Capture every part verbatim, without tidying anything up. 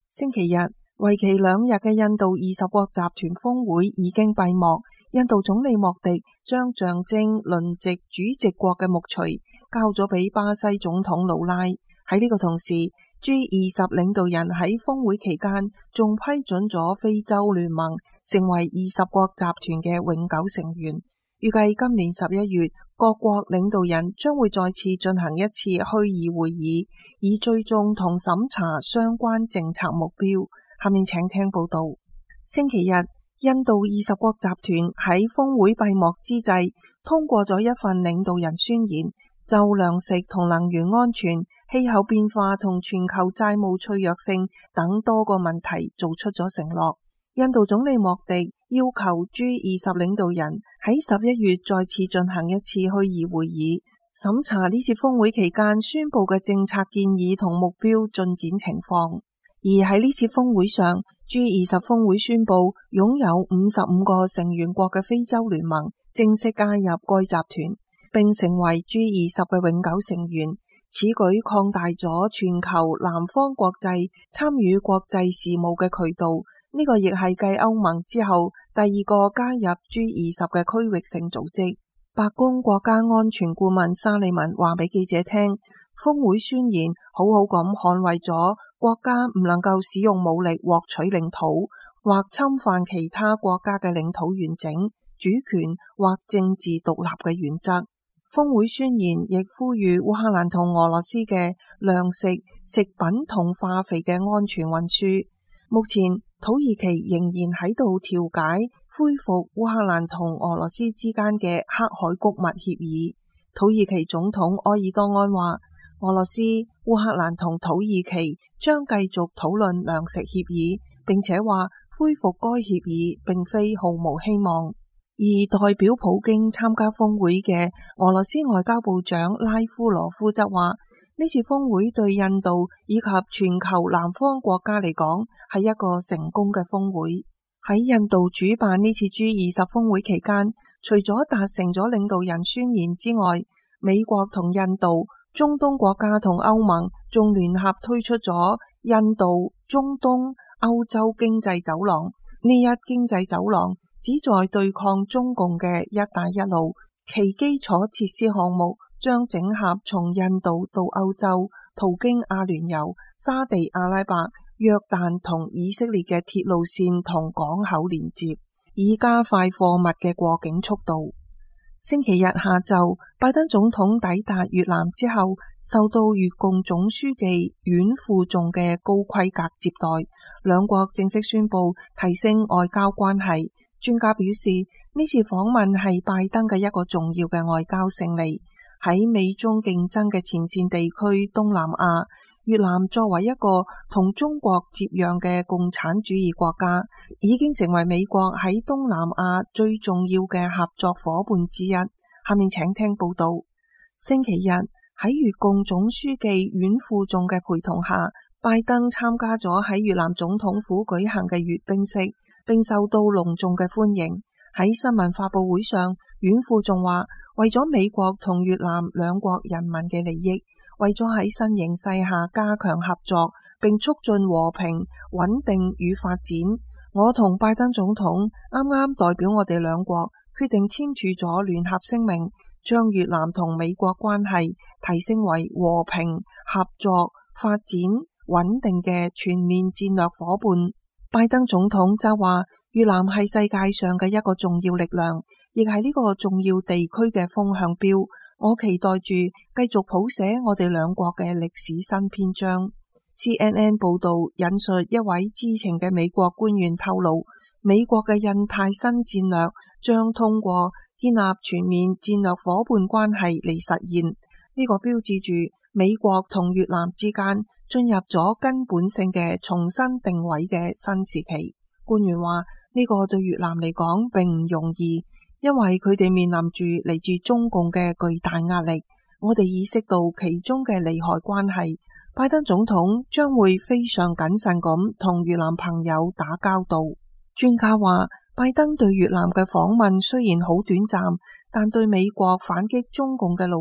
星期日，為期兩日嘅印度二十國集團峰會已經閉幕。印度總理莫迪將象徵輪值主席國嘅木錘交咗俾巴西總統魯拉。喺呢個同時 ，G 二十領導人喺峰會期間仲批准咗非洲聯盟成為二十國集團嘅永久成員。預計今年十一月，各國領導人將會再次進行一次虛擬會議，以追蹤同審查相關政策目標。下面請聽報道。星期日，印度二十國集團喺峰會閉幕之際，通過咗一份領導人宣言，就糧食同能源安全、氣候變化同全球債務脆弱性等多個問題做出咗承諾。印度總理莫迪要求 G 二十領導人喺十一月再次進行一次虛擬會議，審查呢次峰會期間宣布嘅政策建議同目標進展情況。而喺呢次峰會上 ，G 二十峰會宣布擁有五十五個成員國嘅非洲聯盟正式加入該集團，並成為 G 二十嘅永久成員。此舉擴大咗全球南方國際參與國際事務嘅渠道。呢個亦係繼歐盟之後第二個加入 G 二十嘅區域性組織。白宮國家安全顧問沙利文話俾記者聽，峰會宣言好好咁捍衛咗國家唔能夠使用武力獲取領土或侵犯其他國家嘅領土完整、主權或政治獨立嘅原則。峰會宣言亦呼籲烏克蘭同俄羅斯嘅糧食、食品同化肥嘅安全運輸。目前土耳其仍然喺度調解恢復烏克蘭同俄羅斯之間嘅黑海谷物協議。土耳其總統埃爾多安話，俄羅斯、烏克蘭同土耳其將繼續討論糧食協議，並且話恢復該協議並非毫無希望。而代表普京參加峰會嘅俄羅斯外交部長拉夫羅夫則話，呢次峰會對印度以及全球南方國家嚟講係一個成功嘅峰會。喺印度主辦呢次 G 二十峰會期間，除咗達成咗領導人宣言之外，美國同印度、中東國家同歐盟仲聯合推出咗印度、中東、歐洲經濟走廊。呢一經濟走廊旨在對抗中共嘅一帶一路，其基礎設施項目將整合從印度到歐洲，途經阿聯酋、沙地阿拉伯、約旦同以色列嘅鐵路線同港口連接，以加快貨物嘅過境速度。星期日下晝，拜登總統抵達越南之後，受到越共總書記阮富仲嘅高規格接待，兩國正式宣布提升外交關係。專家表示，呢次訪問係拜登嘅一個重要嘅外交勝利。喺美中競爭嘅前線地區東南亞，越南作為一個同中國接壤嘅共產主義國家，已經成為美國喺東南亞最重要嘅合作夥伴之一。下面請聽報道。星期日喺越共總書記阮富仲嘅陪同下，拜登參加咗喺越南總統府舉行嘅閱兵式，並受到隆重嘅歡迎。喺新聞發佈會上，阮富仲話，為咗美國同越南兩國人民嘅利益，為咗喺新形勢下加強合作並促進和平、穩定與發展，我同拜登總統啱啱代表我哋兩國決定簽署咗聯合聲明，將越南同美國關係提升為和平、合作、發展、穩定嘅全面戰略夥伴。拜登總統就話，越南係世界上嘅一個重要力量，亦係呢個重要地區嘅風向標。我期待住繼續譜寫我哋兩國嘅歷史新篇章。C N N 報道引述一位知情嘅美國官員透露，美國嘅印太新戰略將通過建立全面戰略夥伴關係嚟實現。呢個標誌住美國同越南之間進入咗根本性嘅重新定位嘅新時期。官員話，呢個對越南嚟講並唔容易，因為佢哋面臨住嚟自中共嘅巨大壓力。我哋意識到其中嘅利害關係。拜登總統將會非常謹慎咁同越南朋友打交道。專家話，拜登對越南嘅訪問雖然好短暫，但對美國反擊中共嘅努力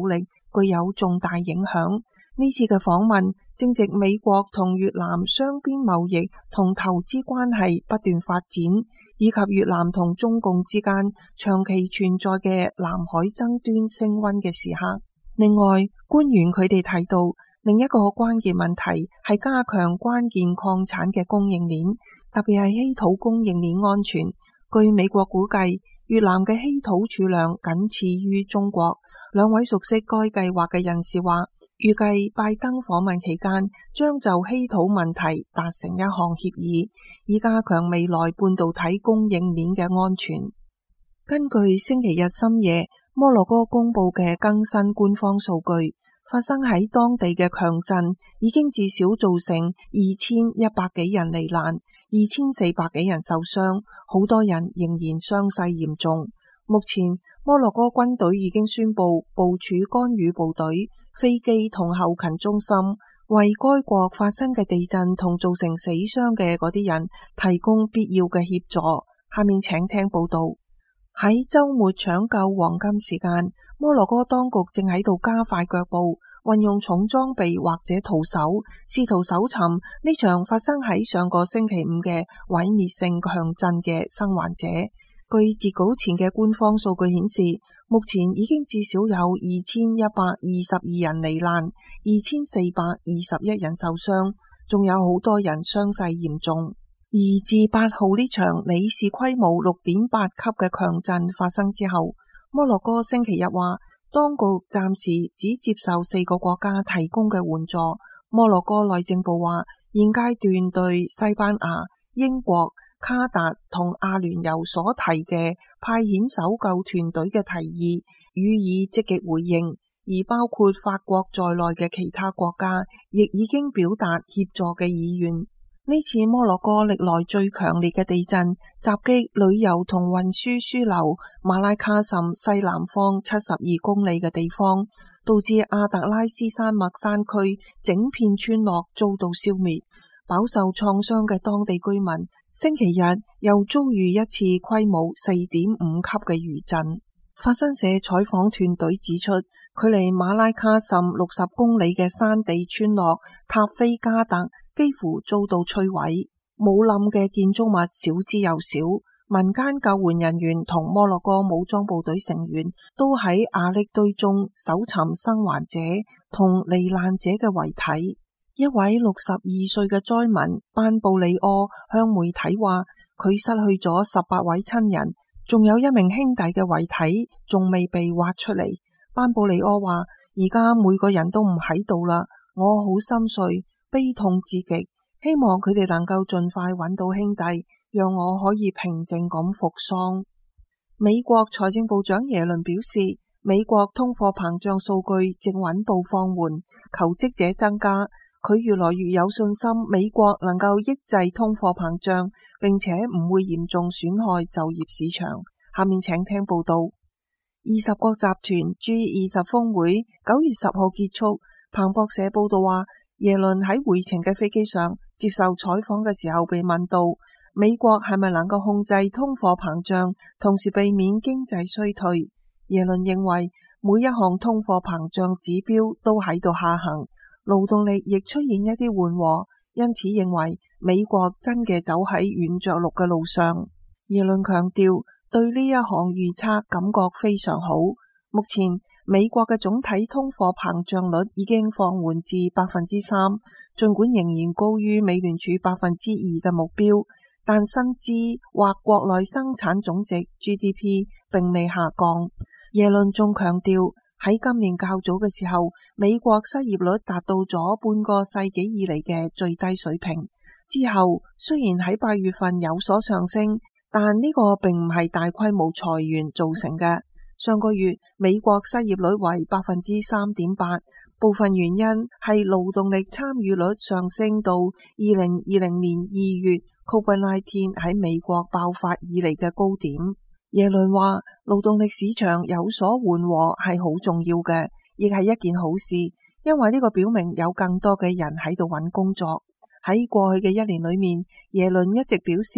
具有重大影響。呢次嘅訪問正值美國同越南雙邊貿易同投資關係不斷發展，以及越南同中共之間長期存在嘅南海爭端升溫嘅時刻。另外，官員佢哋提到，另一個關鍵問題係加強關鍵礦產嘅供應鏈，特別係稀土供應鏈安全。據美國估計，越南嘅稀土儲量僅次於中國。兩位熟悉該計劃嘅人士話，預計拜登訪問期間將就稀土問題達成一項協議，以加強未來半導體供應鏈嘅安全。根據星期日深夜摩洛哥公布嘅更新官方數據，發生喺當地嘅強震已經至少造成二千一百幾人罹難，二千四百幾人受傷，好多人仍然傷勢嚴重。目前摩洛哥軍隊已經宣布部署干預部隊、飛機同後勤中心，為該國發生嘅地震同造成死傷嘅嗰啲人提供必要嘅協助。下面請聽報道。喺週末搶救黃金時間，摩洛哥當局正喺度加快腳步，運用重裝備或者徒手，試圖搜尋呢場發生喺上個星期五嘅毀滅性強震嘅生還者。據截稿前嘅官方數據顯示，目前已經至少有二千一百二十二人罹難，二千四百二十一人受傷，仲有好多人傷勢嚴重。而自八號呢場里氏規模六點八級嘅強震發生之後，摩洛哥星期日話，當局暫時只接受四個國家提供嘅援助。摩洛哥內政部話，現階段對西班牙、英國、卡達同阿聯酋所提嘅派遣搜救團隊嘅提議予以積極回應，而包括法國在內嘅其他國家亦已經表達協助嘅意願。呢次摩洛哥歷來最強烈嘅地震襲擊旅遊同運輸樞紐馬拉卡什西南方七十二公里嘅地方，導致阿特拉斯山脈山區整片村落遭到消滅。飽受創傷嘅當地居民星期日又遭遇一次規模四點五級嘅餘震。法新社採訪團隊指出，距離馬拉卡什六十公里嘅山地村落塔菲加特幾乎遭到摧毀，冇冧嘅建築物少之又少。民間救援人員同摩洛哥武裝部隊成員都喺瓦礫堆中搜尋生還者同罹難者嘅遺體。一位六十二歲嘅災民班布里柯向媒體話，佢失去咗十八位親人，仲有一名兄弟嘅遺體仲未被挖出嚟。班布里柯話，而家每個人都唔喺度啦，我好心碎，悲痛至極，希望佢哋能夠盡快揾到兄弟，讓我可以平靜咁服喪。美國財政部長耶倫表示，美國通貨膨脹數據正穩步放緩，求職者增加。佢越來越有信心，美國能夠抑制通貨膨脹，並且唔會嚴重損害就業市場。下面請聽報道。二十國集團 G 二十峰會九月十號結束。彭博社報道話，耶倫喺回程嘅飛機上接受採訪嘅時候被問到，美國係咪能夠控制通貨膨脹，同時避免經濟衰退？耶倫認為每一項通貨膨脹指標都喺度下行。勞動力亦出現一啲緩和，因此認為美國真嘅走喺軟着陸嘅路上。耶倫強調對呢一項預測感覺非常好。目前美國嘅總體通貨膨脹率已經放緩至百分之三，儘管仍然高於美聯儲百分之二嘅目標，但薪資或國內生產總值 G D P 並未下降。耶倫仲強調，喺今年較早嘅時候，美國失業率達到咗半個世紀以嚟嘅最低水平。之後雖然喺八月份有所上升，但呢個並唔係大規模裁員造成嘅。上個月美國失業率為百分之三點八，部分原因係勞動力參與率上升到二零二零年二月 Covid 十九 喺美國爆發以嚟嘅高點。耶倫話，勞動力市場有所緩和係好重要嘅，亦係一件好事，因為呢個表明有更多嘅人喺度揾工作。喺過去嘅一年裏面，耶倫一直表示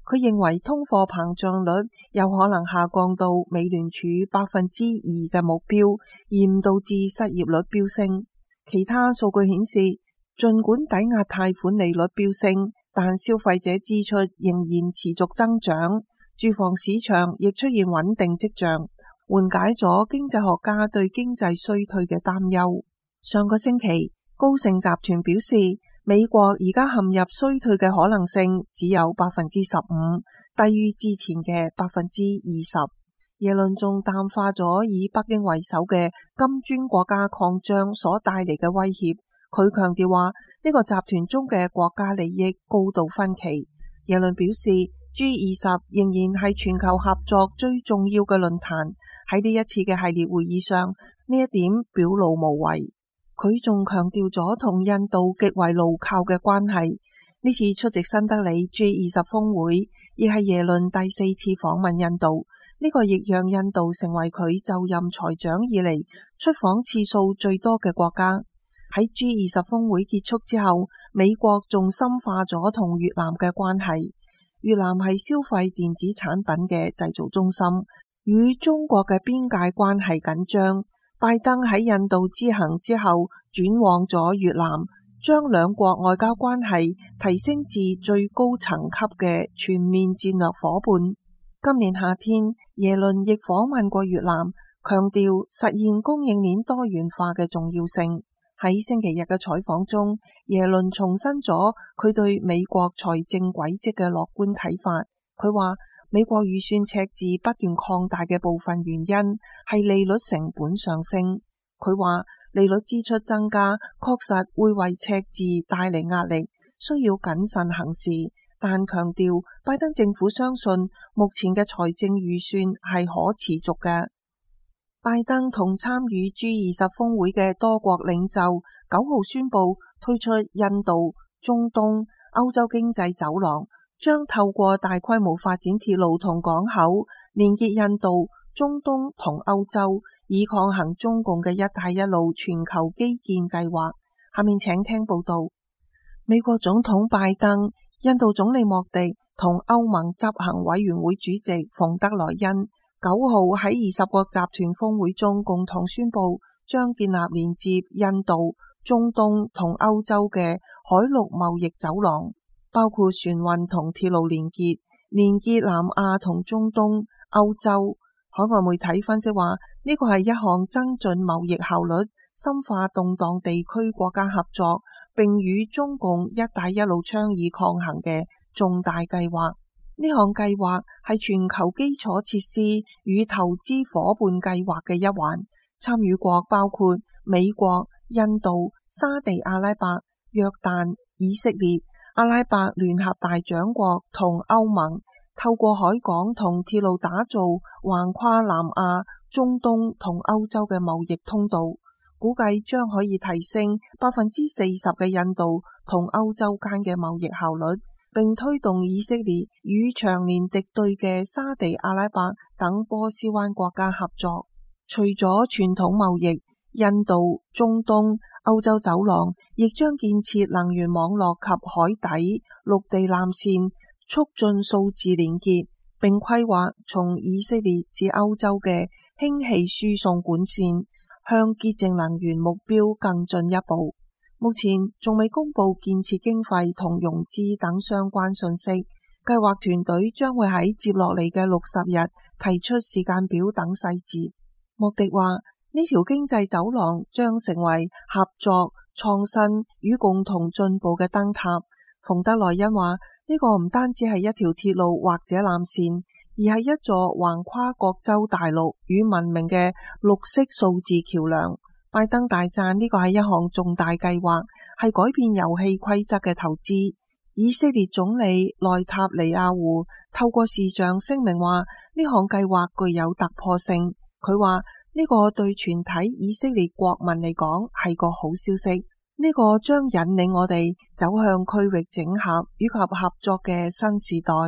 佢認為通貨膨脹率有可能下降到美聯儲百分之二嘅目標，而唔導致失業率飆升。其他數據顯示，儘管抵押貸款利率飆升，但消費者支出仍然持續增長，住房市場亦出現穩定跡象，緩解咗經濟學家對經濟衰退嘅擔憂。上個星期，高盛集團表示，美國而家陷入衰退嘅可能性只有百分之十五，低於之前嘅百分之二十。耶倫仲淡化咗以北京為首嘅金磚國家擴張所帶嚟嘅威脅。佢強調話，呢個集團中嘅國家利益高度分歧。耶倫表示，G 二十仍然係全球合作最重要嘅論壇。喺呢一次嘅系列會議上，呢一點表露無遺。佢仲強調咗同印度極為牢靠嘅關係。呢次出席新德里 G 二十峰會，亦係耶倫第四次訪問印度。呢個亦讓印度成為佢就任財長以嚟出訪次數最多嘅國家。喺 G 二十峰會結束之後，美國仲深化咗同越南嘅關係。越南係消費電子產品嘅製造中心，與中國嘅邊界關係緊張。拜登喺印度之行之後轉往咗越南，將兩國外交關係提升至最高層級嘅全面戰略夥伴。今年夏天，耶倫亦訪問過越南，強調實現供應鏈多元化嘅重要性。喺星期日嘅採訪中，耶倫重申咗佢對美國財政軌跡嘅樂觀睇法。佢話，美國預算赤字不斷擴大嘅部分原因係利率成本上升。佢話，利率支出增加確實會為赤字帶嚟壓力，需要謹慎行事，但強調拜登政府相信目前嘅財政預算係可持續嘅。拜登同參與 G 二十峰會嘅多國領袖九號宣布推出印度、中東、歐洲經濟走廊，將透過大規模發展鐵路同港口，連結印度、中東同歐洲，以抗衡中共嘅一帶一路全球基建計劃。下面請聽報道。美國總統拜登、印度總理莫迪同歐盟執行委員會主席馮德萊恩九號喺二十國集團峰會中共同宣布，將建立連接印度、中東同歐洲嘅海陸貿易走廊，包括船運同鐵路連結，連結南亞同中東、歐洲。海外媒體分析話，呢個係一項增進貿易效率、深化動盪地區國家合作，並與中共一帶一路倡議抗衡嘅重大計劃。呢項計劃係全球基礎設施與投資夥伴計劃嘅一環，參與國包括美國、印度、沙地阿拉伯、約旦、以色列、阿拉伯聯合大長國同歐盟，透過海港同鐵路打造橫跨南亞、中東同歐洲嘅貿易通道，估計將可以提升百分之四十嘅印度同歐洲間嘅貿易效率，並推動以色列與長年敵對嘅沙地阿拉伯等波斯灣國家合作。除咗傳統貿易，印度、中東、歐洲走廊亦將建設能源網絡及海底、陸地纜線，促進數字連結，並規劃從以色列至歐洲嘅氫氣輸送管線，向潔淨能源目標更進一步。目前仲未公布建設經費同融資等相關信息，計劃團隊將會喺接落嚟嘅六十日提出時間表等細節。莫迪話，呢條經濟走廊將成為合作、創新與共同進步嘅燈塔。馮德萊恩話，呢個唔單止係一條鐵路或者纜線，而係一座橫跨各洲大陸與文明嘅綠色數字橋樑。拜登大讚呢個係一項重大計劃，係改變遊戲規則嘅投資。以色列總理內塔尼亞胡透過視像聲明話，呢項計劃具有突破性。佢話，呢個對全體以色列國民嚟講係個好消息，呢個將引領我哋走向區域整合以及合作嘅新時代。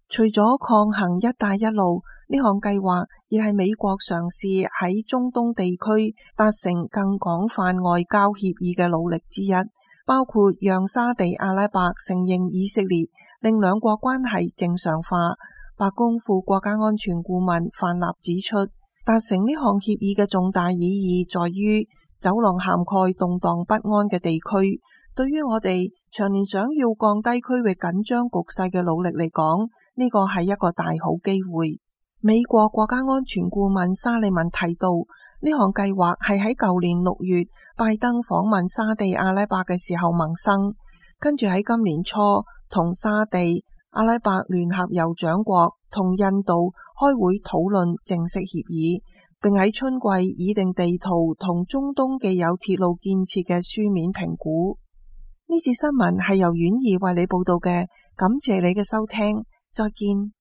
除咗抗衡一帶一路，呢項計劃亦係美國嘗試喺中東地區達成更廣泛外交協議嘅努力之一，包括讓沙地阿拉伯承認以色列，令兩國關係正常化。白宮副國家安全顧問范納指出，達成呢項協議嘅重大意義在於走廊涵蓋動盪不安嘅地區，對於我哋長年想要降低區域緊張局勢嘅努力嚟講，呢個係一個大好機會。美國國家安全顧問沙利文提到，呢項計劃係喺舊年六月拜登訪問沙地阿拉伯嘅時候萌生，跟住喺今年初同沙地阿拉伯聯合酋長國同印度開會討論正式協議，並喺春季擬定地圖同中東既有鐵路建設嘅書面評估。呢節新聞係由婉兒為你報道嘅，感謝你嘅收聽，再見。